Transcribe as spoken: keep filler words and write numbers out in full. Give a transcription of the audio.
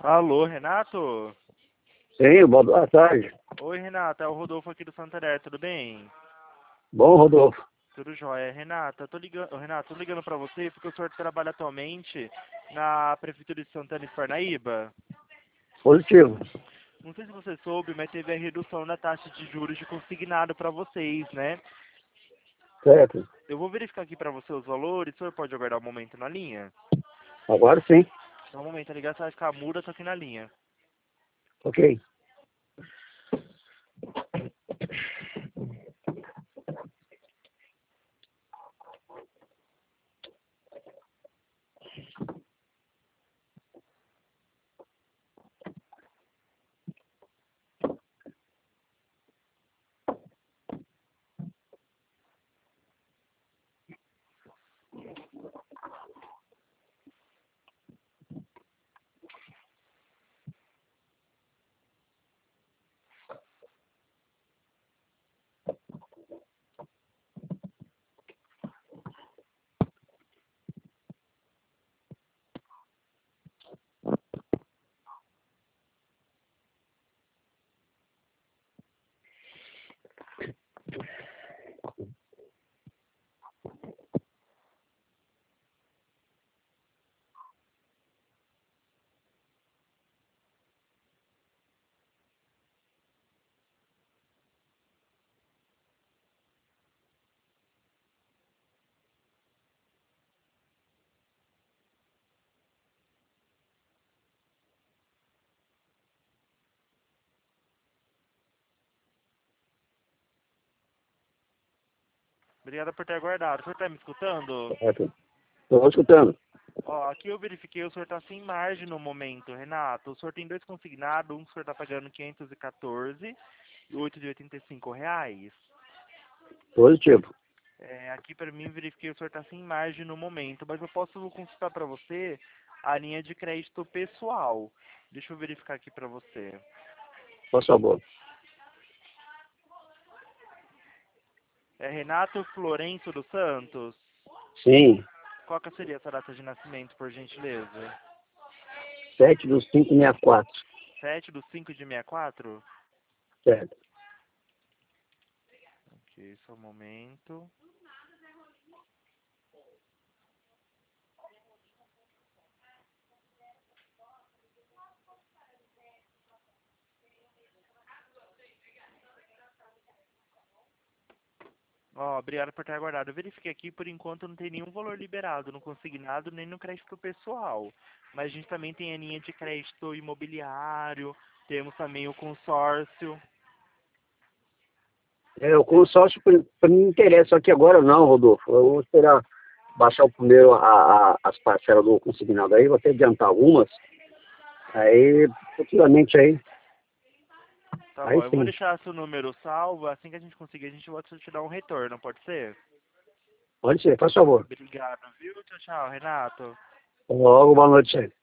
Alô, Renato? Sim, boa tarde. Oi, Renata, é o Rodolfo aqui do Santander, tudo bem? Bom, Rodolfo. Tudo jóia. Renata, tô ligando, Renato, tô ligando pra você porque o senhor trabalha atualmente na Prefeitura de Santana e Parnaíba. Positivo. Não sei se você soube, mas teve a redução na taxa de juros de consignado pra vocês, né? Certo. Eu vou verificar aqui pra você os valores, o senhor pode aguardar um momento na linha? Agora sim. Só um momento, a ligação vai ficar muda, tô aqui na linha. Ok. Obrigado por ter aguardado. O senhor tá me escutando? Certo. Estou escutando. Ó, aqui eu verifiquei, o senhor tá sem margem no momento, Renato. O senhor tem dois consignados, um o senhor tá pagando quinhentos e quatorze e oito de oitenta e cinco reais. Positivo. É, aqui pra mim verifiquei, o senhor tá sem margem no momento, mas eu posso consultar pra você a linha de crédito pessoal. Deixa eu verificar aqui pra você. Por favor. É Renato Florencio dos Santos. Sim. Qual que seria essa data de nascimento, por gentileza? Sete do cinco sessenta e quatro. Sete do cinco de sessenta e quatro? Certo. Ok, só um momento. Ó, obrigado por ter aguardado. Eu verifiquei aqui, por enquanto não tem nenhum valor liberado no consignado nem no crédito pessoal. Mas a gente também tem a linha de crédito imobiliário, temos também o consórcio. É, o consórcio para mim interessa, só que agora não, Rodolfo. Eu vou esperar baixar o primeiro a, a, as parcelas do consignado aí, vou até adiantar algumas. Aí, futuramente aí, Tá aí bom, eu vou sim. deixar seu número salvo, assim que a gente conseguir, a gente volta a te dar um retorno, pode ser? Pode ser, faz favor. Obrigado, viu? Tchau, tchau, Renato. Logo, boa noite aí.